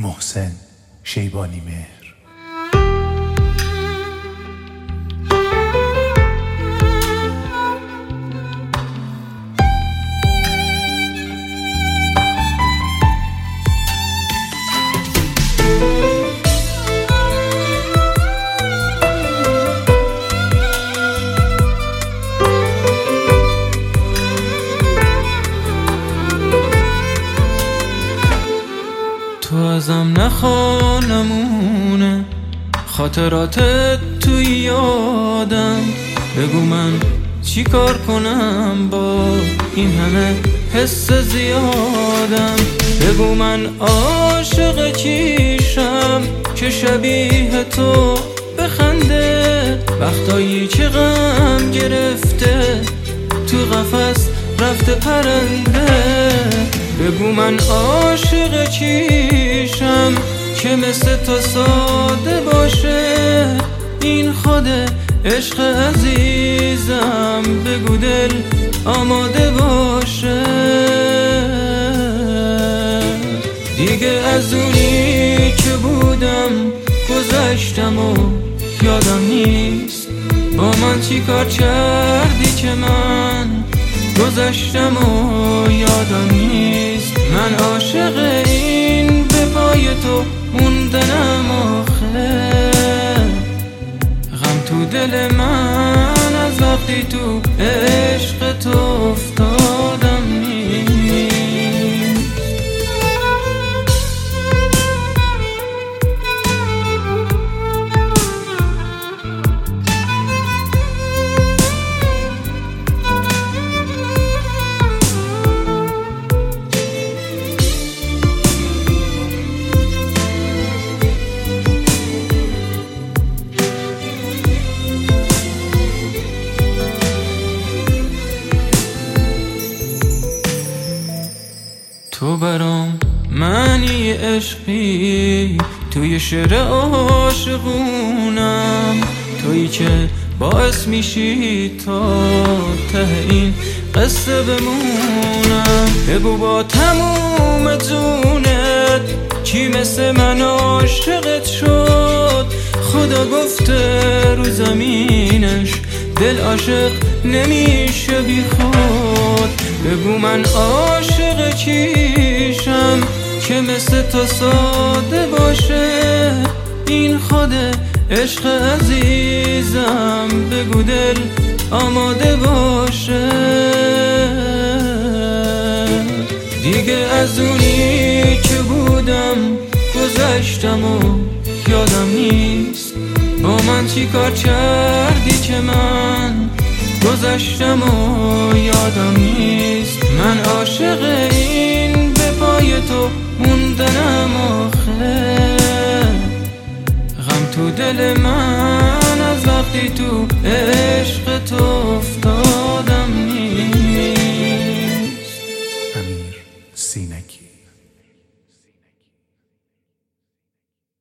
محسن شیبانی مهر. تو ازم نخوا نمونه خاطراتت توی یادم، بگو من چی کار کنم با این همه حس زیادم، بگو من عاشق چیشم که شبیه تو بخنده، وقتایی که غم گرفته تو قفس رفته پرنده، بگو من عاشق چیشم که مثل تو ساده باشه، این خود عشق عزیزم، بگو دل آماده باشه. دیگه از اونی که بودم گذشتم و یادم نیست، با من چی کار کردی که من گذشتم و یادم نیست، من عاشق این به پای تو موندنم آخه، غم تو دل من از وقتی تو عشق تو افتادم نیست. تو برام معنی عشقی، توی شعر عاشقونم، تویی که باعث میشی تا ته این قصه بمونم، بگو با تموم جونت کی مثل من عاشقت شد، خدا گفته رو زمینش دل عاشق نمیشه بی خود، بگو من عاشق چیشم که مثل تو ساده باشه، این خود عشق عزیزم، بگو دل آماده باشه. دیگه از اونی که بودم گذشتم و یادم نیست، با من چی کار کردی که من گذشتم و یادم نیست، من عاشق این به پای تو موندنم آخه، غم تو دل من از وقتی تو عشق تو افتاد.